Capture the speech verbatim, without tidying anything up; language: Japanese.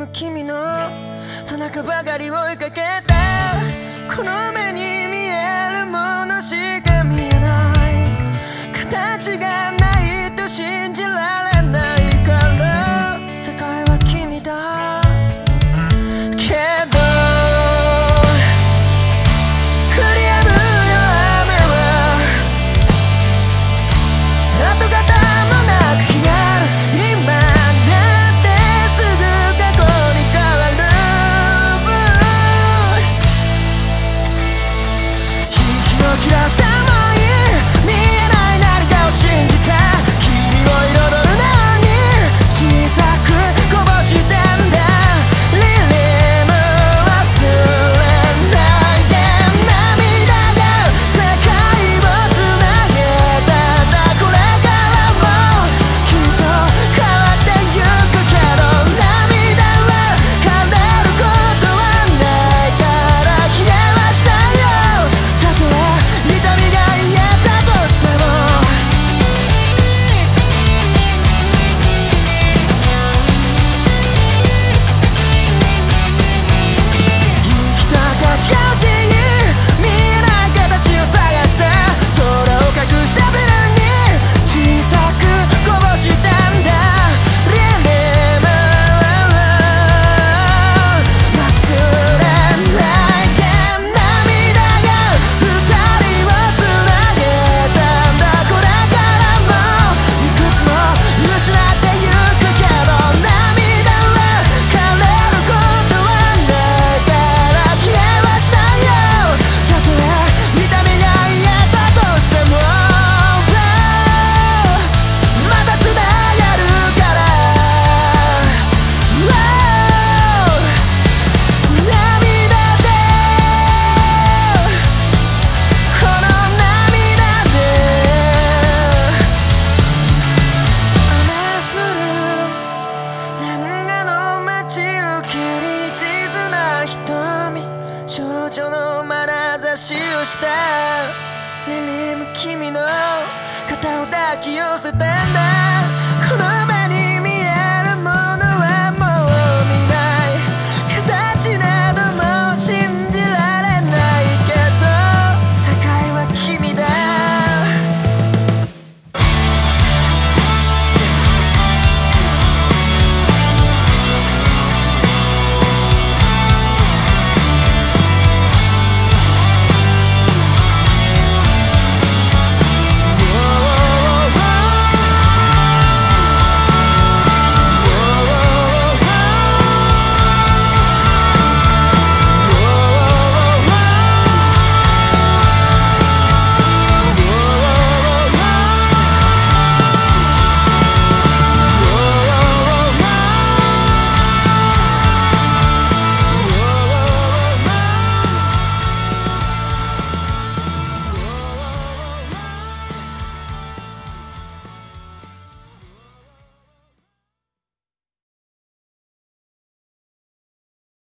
む君の背中ばかり追いかけた。この目に見えるものしか見えない。形がないと信じられないから世界は君だけど、降り止むよ雨は跡形もなく消える。今だってすぐ過去に変わる。息を切らした想い、見えない何かを信じた。君を彩るのに小さくこぼしたんだ。リリム忘れないで。涙が世界をつなげたんだ。これからもきっと変わってゆくけど、涙は枯れることはないから消えはしないよ。たとえ痛みが癒えたとしても。生きた証が欲しい。見えない形を探して空を隠したビルに小さくこぼしたんだ。リリム忘れないで。涙が二人をつなげたんだ。これからもいくつも失ってゆくけど、涙は枯れることはないから消えはしないよ。たとえ痛みが癒えたとしても。また繋がるから。涙でこの涙で雨降るレンガの街を切り地な瞳、少女の眼差しをしたリリム君の肩を抱き寄せたんだ。